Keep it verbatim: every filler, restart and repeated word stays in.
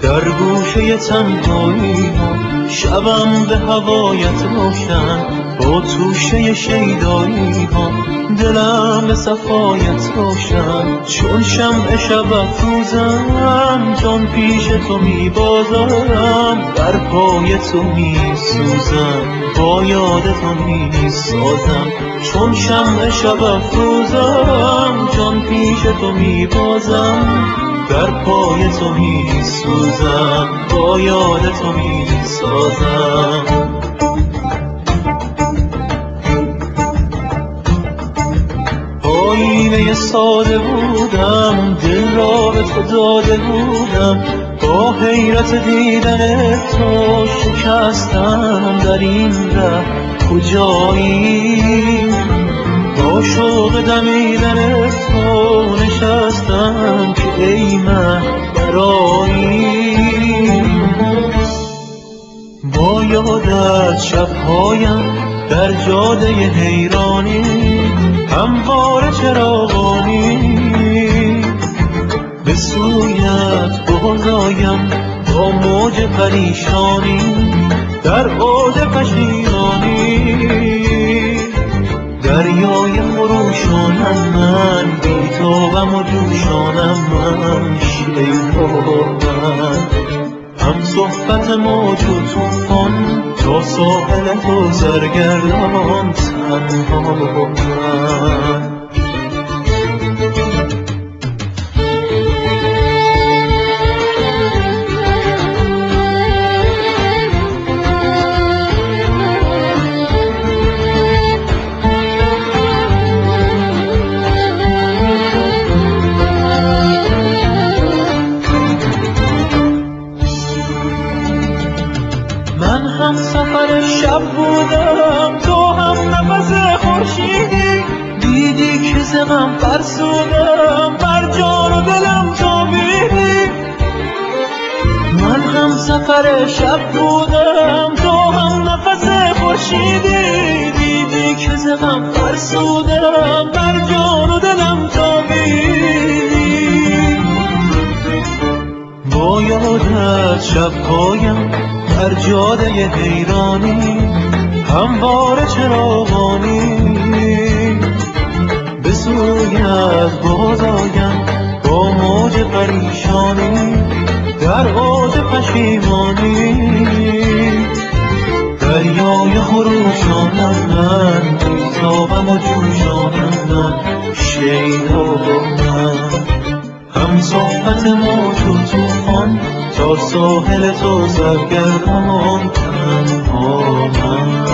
در گوشه تنهایی ها شبم به هوایت روشن، با توشه شیدایی ها دلم به صفایت روشن. چون شمع شب افروزم جان پیش تو می بازم، در پای تو می سوزم با یاد تو می سازم. چون شمع شب افروزم جان پیش تو می بازم، در پای تو می سوزم با یاد تو می سازم. آینه ساده بودم، دل را به تو داده بودم، با حیرت دیدن تو شکستم در این ره کجایی. با شوق دمیدن تو نشستم که ای من برایی. با یادت شبهایم در جاده حیرانی، همواره چراغانی به سویت بازآیم با موج پریشانی، در اوج پشیمانی. دریای خروشانم من، بی توبم و جوشانم من، شیدا من، هم صحبت موج و طوفان، تا ساحل تو سرگردان تنها من. من هم سفر شب بودم، تو هم نفس خورشیدی، دیدی که ز من فرسودم، بر جان و دلم تابیدی. من هم سفر شب بودم، تو هم نفس خورشیدی، دیدی که ز من فرسودم، بر جان و دلم تابیدی. با یادت شبهایم در جاده حیرانی، همواره چراغانی به سویت بازآیم با موج پریشانی، در اوج پشیمانی. دریای خروشانم من، بی تابم و جوشانم من، شیدا من، هم صحبت موج و طوفان، تا ساحل تو سرگردان تنها من.